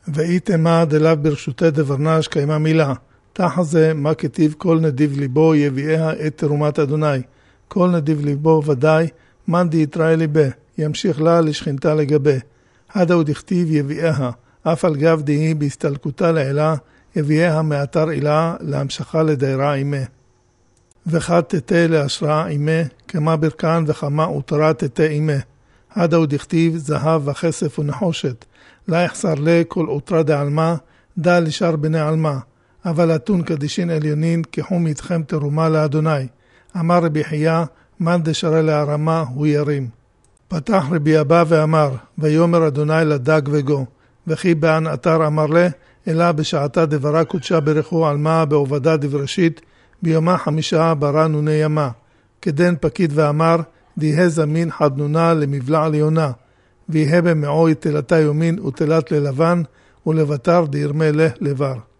ואיתמה דלאו ברשותי דברנש קיימה מילה. תחת זה מה כתיב כל נדיב ליבו יביאיה את תרומת אדוני. כל נדיב ליבו ודאי מן דיתראי ליבה. ימשיך לה לשכנתה לגבי. הדאו דכתיב יביאיה. אף על גב דהי בהסתלקותה לעילה יביאיה מאתר עילה להמשכה לדיירה עימה. וחד תתה להשראה עימה כמה ברכן וכמה אותרה תתה עימה. הדאו דכתיב זהב וכסף ונחושת. לה יחסר לה כל אותרה דעלמה דע לשאר בני עלמה. אבל אתון קדישין עליונין כחום איתכם תרומה לאדוני. אמר רבי חייא מן דשרה להרמה הוא ירים. פתח רבי אבא ואמר ויאמר אדוני לדג וגו. וכי בען אתר אמר לה אלא בשעתה דברה קודשה ברכו עלמה בעובדה דבראשית ביומה 5 ברא נוני ימה. כדן פקיד ואמר דיהה זמין חדנונה למבלע ליונה. ויהה במעו תלתה יומין ותלת ללבן ולבטר דירמה לה לבר.